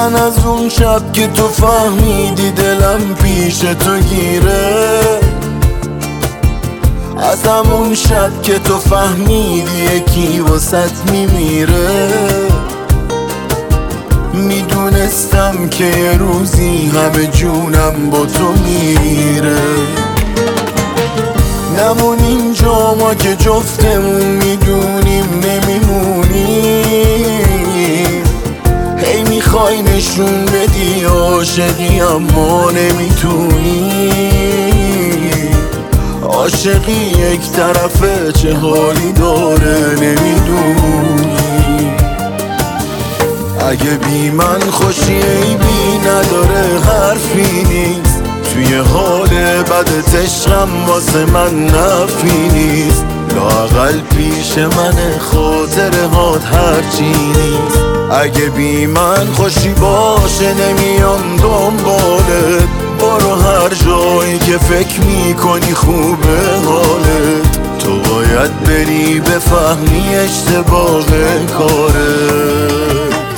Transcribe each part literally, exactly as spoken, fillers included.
من از اون شب که تو فهمیدی دلم پیش تو گیره، از همون شب که تو فهمیدی یکی واسط میمیره. میدونستم که یه روزی همه جونم با تو میره. نمون اینجا ما که جفتمون میدونیم نمیمونیم. هی میخوای نشون بدی عاشقی اما نمیتونی. عاشقی یک طرفه چه حالی داره نمیدونی. اگه بی من خوشی عیبی نداره حرفی نیست. توی حال بد عشقم واسه من نفی نیست. لااقل پیش من خاطره هات هرچی نیست. اگه بی من خوشی باشه نمیام دنبالت. برو هر جایی که فکر میکنی خوبه حالت. تو باید بری بفهمی اشتباه کارت.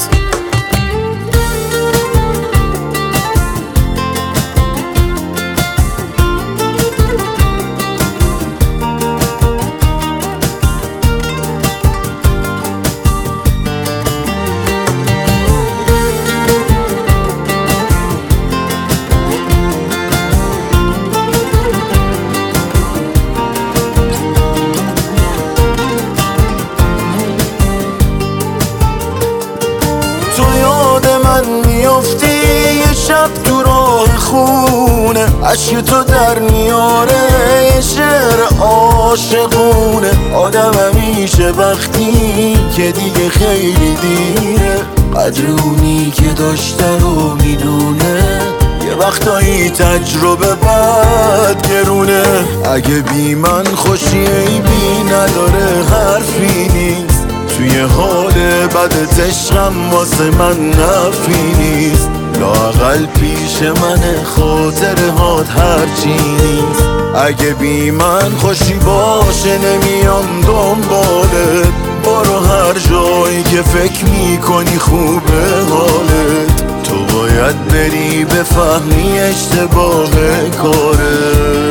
تو یاد من میافتی یه شب تو راه خونه. عشق تو در میاره یه شعر عاشقونه. آدم همیشه وقتی که دیگه خیلی دیره. قدر اونی که داشته رو میدونه. یه وقتایی تجربه بد گرونه. اگه بی من خوشی عیبی نداره حرفی نیست. توی حال بد عشقم واسه من نفی نیست. لااقل پیش من خاطره هات هرچی نیست. اگه بی من خوشی باشه نمیام دنبالت. برو هر جایی که فکر میکنی خوبه حالت. تو باید بری بفهمی اشتباه کارت.